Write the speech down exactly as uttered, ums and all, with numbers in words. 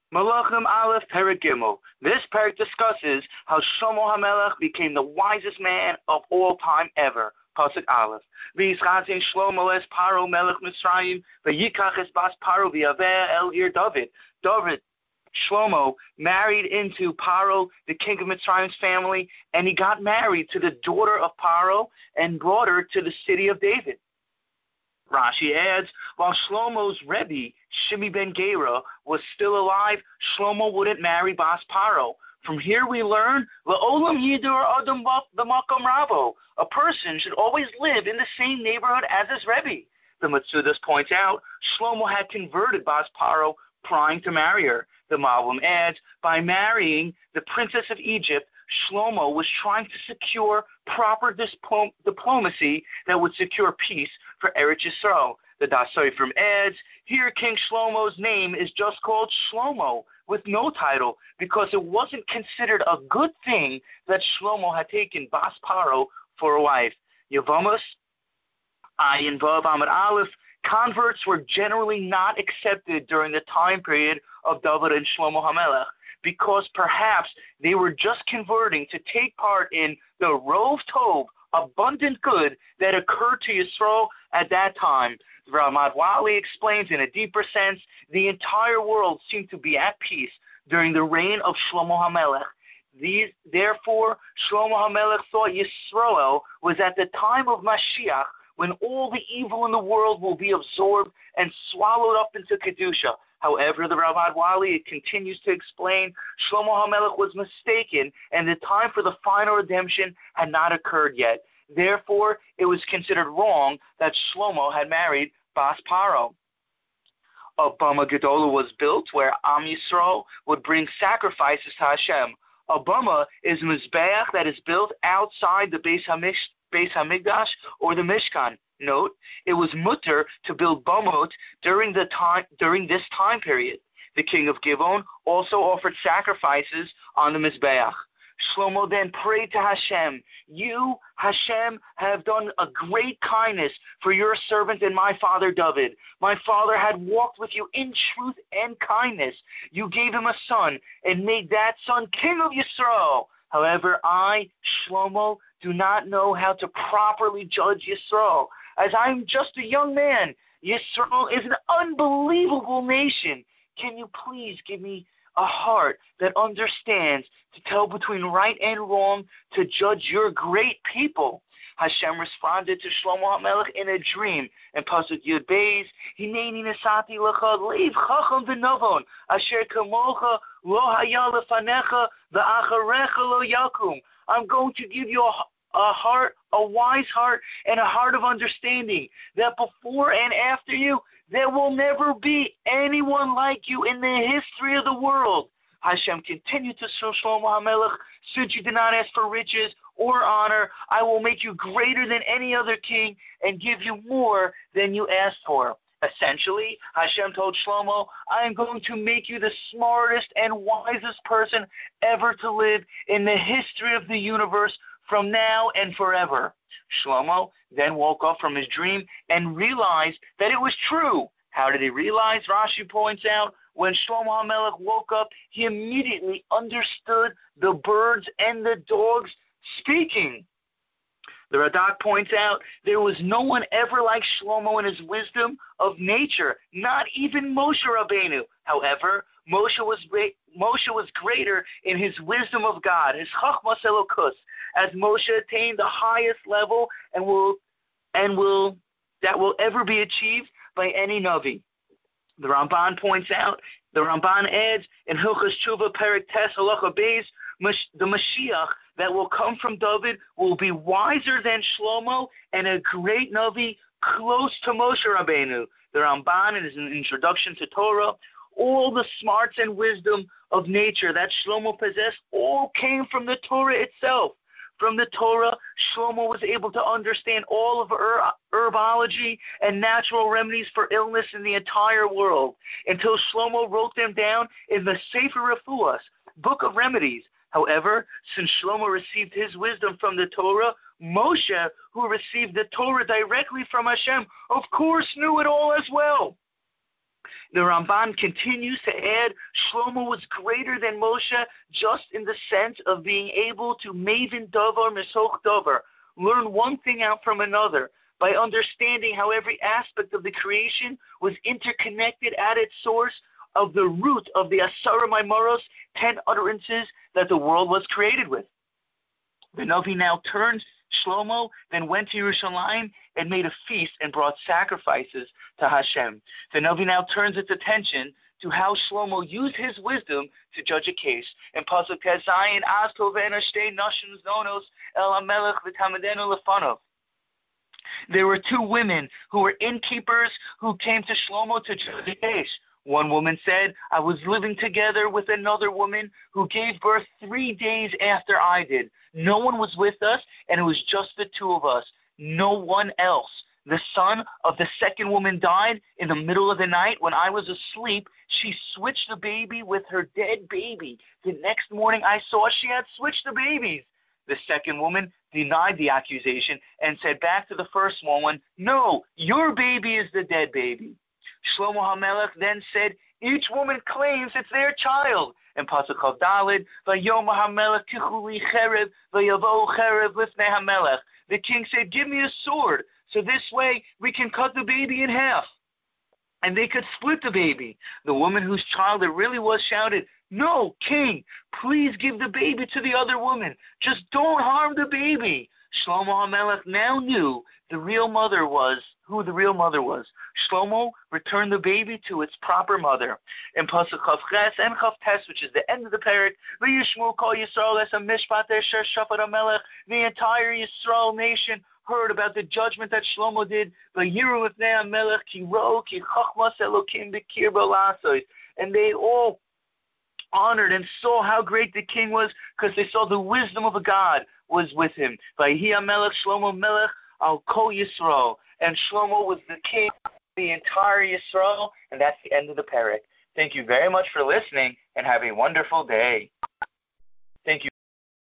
Malachim Aleph Perek Gimel. This perek discusses how Shlomo HaMelech became the wisest man of all time ever. Pasuk Aleph. V'yischazin Shlomo es Paro Melech Mitzrayim v'yikach es bas Paro v'yaveh el ir David. David, Shlomo, married into Paro, the king of Mitzrayim's family, and he got married to the daughter of Paro and brought her to the city of David. Rashi adds, while Shlomo's Rebbe, Shimi ben Gera, was still alive, Shlomo wouldn't marry Bas Paro. From here we learn, La'olam yidur adam b'makom ravo. A person should always live in the same neighborhood as his Rebbe. The Matsudas points out, Shlomo had converted Bas Paro prior to marry her. The Malbim adds, by marrying the princess of Egypt, Shlomo was trying to secure proper diplom- diplomacy that would secure peace for Eretz Yisrael. The Das Sofer adds, here King Shlomo's name is just called Shlomo, with no title, because it wasn't considered a good thing that Shlomo had taken Bas Paro for a wife. Yevamos, Ayin Vav Amud Aleph, converts were generally not accepted during the time period of David and Shlomo HaMelech, because perhaps they were just converting to take part in the Rov Tov, abundant good that occurred to Yisrael at that time. Ramad Wali explains in a deeper sense, the entire world seemed to be at peace during the reign of Shlomo HaMelech. These, therefore, Shlomo HaMelech thought Yisrael was at the time of Mashiach, when all the evil in the world will be absorbed and swallowed up into Kedusha. However, the Ramad Wali continues to explain, Shlomo HaMelech was mistaken, and the time for the final redemption had not occurred yet. Therefore, it was considered wrong that Shlomo had married Bas Paro. A Bama Gedola was built where Am Yisrael would bring sacrifices to Hashem. A Bama is a Mizbeach that is built outside the Beis Hamish, Beis Hamikdash or the Mishkan. Note, it was mutter to build bamot during the time during this time period. The king of Givon also offered sacrifices on the Mizbeach. Shlomo then prayed to Hashem, you, Hashem, have done a great kindness for your servant and my father David. My father had walked with you in truth and kindness. You gave him a son and made that son king of Yisrael. However, I, Shlomo, do not know how to properly judge Yisrael, as I am just a young man. Yisrael is an unbelievable nation. Can you please give me a heart that understands to tell between right and wrong, to judge your great people? Hashem responded to Shlomo HaMelech in a dream. In Pasuk Yud Beis, Hineni nesati lecha leiv chacham v'novon, asher kamocha lo haya lefanecha v'acharecha lo yakum. I'm going to give you a, a heart, a wise heart, and a heart of understanding, that before and after you, there will never be anyone like you in the history of the world. Hashem continued to show Shlomo HaMelech, since you did not ask for riches or honor, I will make you greater than any other king and give you more than you asked for. Essentially, Hashem told Shlomo, I am going to make you the smartest and wisest person ever to live in the history of the universe from now and forever. Shlomo then woke up from his dream and realized that it was true. How did he realize? Rashi points out, when Shlomo HaMelech woke up, he immediately understood the birds and the dogs speaking. The Radak points out, there was no one ever like Shlomo in his wisdom of nature, not even Moshe Rabbeinu. However, Moshe was great, Moshe was greater in his wisdom of God, his Chachmas Elokus, as Moshe attained the highest level and will and will that will ever be achieved by any Navi. The Ramban points out, the Ramban adds in Hilchos Tshuva Perek Tes Halacha Beis, the Mashiach that will come from David will be wiser than Shlomo and a great Navi close to Moshe Rabbeinu. The Ramban, in his introduction to Torah, all the smarts and wisdom of nature that Shlomo possessed all came from the Torah itself. From the Torah, Shlomo was able to understand all of her herbology and natural remedies for illness in the entire world, until Shlomo wrote them down in the Sefer Refuas, Book of Remedies. However, since Shlomo received his wisdom from the Torah, Moshe, who received the Torah directly from Hashem, of course knew it all as well. The Ramban continues to add, Shlomo was greater than Moshe just in the sense of being able to maven davar misoch davar, learn one thing out from another, by understanding how every aspect of the creation was interconnected at its source of the root of the Asara Maimaros, ten utterances that the world was created with. The Navi now turns Shlomo, then went to Yerushalayim and made a feast and brought sacrifices to Hashem. The Navi now turns its attention to how Shlomo used his wisdom to judge a case. In Pasuk Tezayin, Az tovena shtei nashim zonos el hamelech v'tamidenu lefanov. There were two women who were innkeepers who came to Shlomo to judge a case. One woman said, I was living together with another woman who gave birth three days after I did. No one was with us, and it was just the two of us. No one else. The son of the second woman died in the middle of the night when I was asleep. She switched the baby with her dead baby. The next morning I saw she had switched the babies. The second woman denied the accusation and said back to the first woman, no, your baby is the dead baby. Shlomo HaMelech then said, each woman claims it's their child. And Pasuk Chav Daled, Vayom HaMelech tichuli cherev, vayavo cherev lifnei HaMelech. The king said, give me a sword, so this way we can cut the baby in half. And they could split the baby. The woman whose child it really was shouted, no, king, please give the baby to the other woman. Just don't harm the baby. Shlomo HaMelech now knew the real mother was, who the real mother was. Shlomo returned the baby to its proper mother. In Pasuk Chav Ches and Chav Tes, which is the end of the parak, V'yishmu kol Yisrael es ha-mishpat asher shafat HaMelech, the entire Yisrael nation heard about the judgment that Shlomo did. V'yiru lifnei HaMelech ki ro ki chachmas Elokim b'kirbo la'asos. And they all honored and saw how great the king was because they saw the wisdom of a God was with him. Vayhi HaMelech Shlomo Melech al kol Yisrael. And Shlomo was the king of the entire Yisrael. And that's the end of the parak. Thank you very much for listening and have a wonderful day.